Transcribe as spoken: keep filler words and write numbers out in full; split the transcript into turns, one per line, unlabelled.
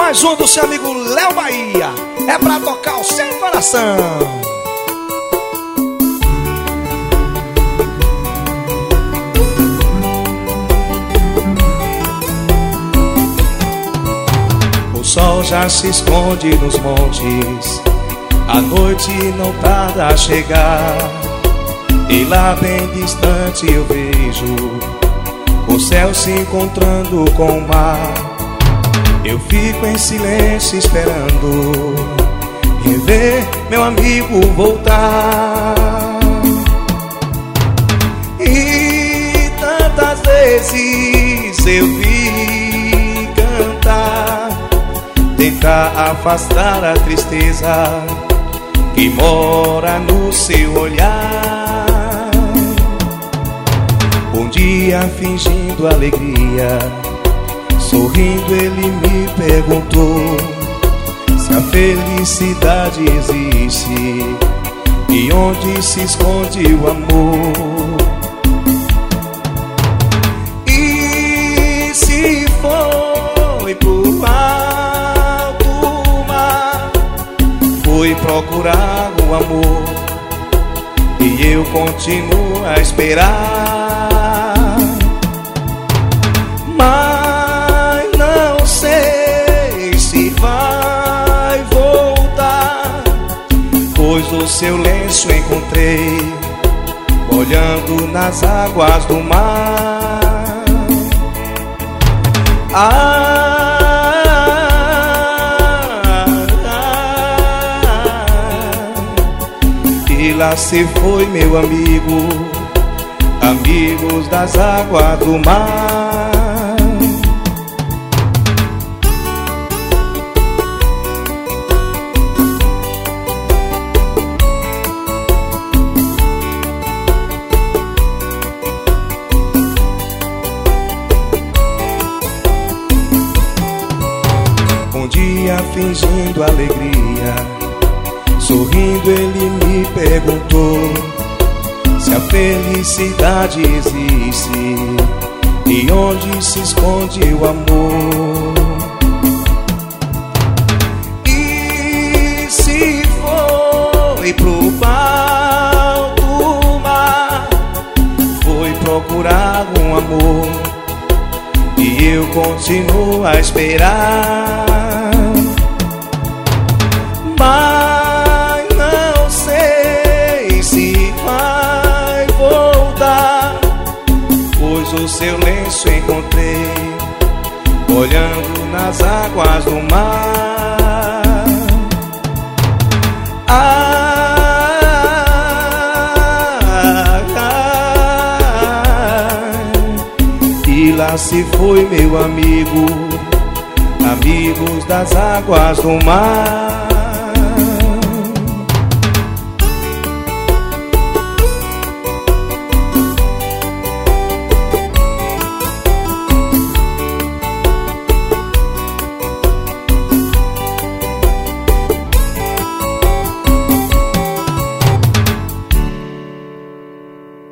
Mais um do seu amigo Léo Bahia. É pra tocar o seu coração. O sol já se esconde nos montes, a noite não tarda a chegar, e lá bem distante eu vejo o céu se encontrando com o mar. Eu fico em silêncio esperando rever meu amigo voltar. E tantas vezes eu vi cantar, tentar afastar a tristeza que mora no seu olhar. Um dia fingindo alegria, sorrindo ele me perguntou se a felicidade existe e onde se esconde o amor. E se foi pro alto mar, foi procurar o amor, e eu continuo a esperar. Mas não sei se vai voltar, pois o seu lenço encontrei olhando nas águas do mar. Ah, e lá se foi meu amigo, amigos das águas do mar. Um dia fingindo alegria, sorrindo ele me perguntou se a felicidade existe e onde se esconde o amor. E se foi pro alto mar, foi procurar um amor, e eu continuo a esperar. Mas não sei se vai voltar, pois o seu lenço encontrei olhando nas águas do mar. Ah, ah, e lá se foi meu amigo, amigos das águas do mar.